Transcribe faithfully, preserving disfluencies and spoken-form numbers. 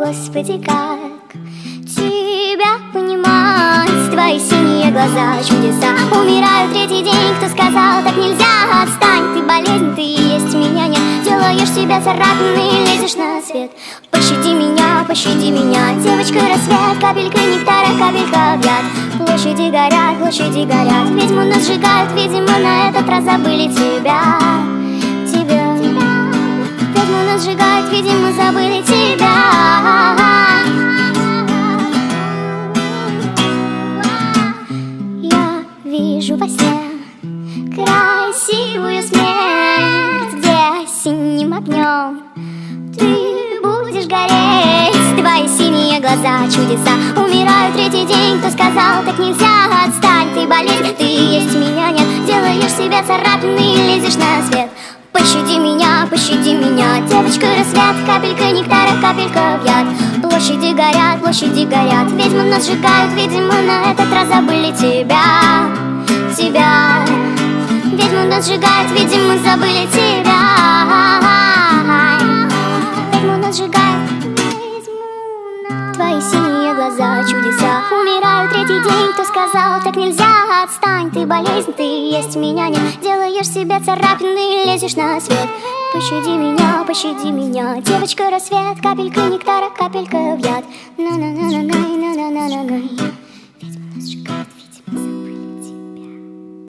Господи, как тебя понимать? Твои синие глаза, чудеса. Умираю третий день, кто сказал, так нельзя? Отстань, ты болезнь, ты и есть, меня нет. Делаешь себя царапиной, лезешь на свет. Пощади меня, пощади меня, девочка рассвет. Капелька нектара, капелька в яд. Площади горят, площади горят. Ведьму нас сжигают, видимо, на этот раз забыли тебя. Тебя, ведьму нас сжигают, видимо, забыли тебя. Я вижу во сне красивую смерть, где синим огнем ты будешь гореть. Твои синие глаза, чудеса. Умираю третий день, кто сказал, так нельзя? Отстань, ты болезнь, ты и есть, меня нет. Делаешь себя царапиной, лезешь на свет. Пощади меня, пощади меня, девочка рассвет. Капелька нектара, капелька в яд. Площади горят, площади горят. Ведьмы нас сжигают, видимо, на этот раз забыли тебя. Тебя. Ведьмы нас сжигают, видимо, забыли тебя. Ведьмы нас сжигают, твои синие глаза, чудеса. Умираю третий день, кто сказал, так нельзя? Отстань, ты болезнь, ты и есть, меня нет. Делаешь себя царапиной, лезешь на свет. Пощади меня, пощади меня, девочка рассвет. Капелька нектара, капелька в яд. На-на-на-на-на-на-на-на-на.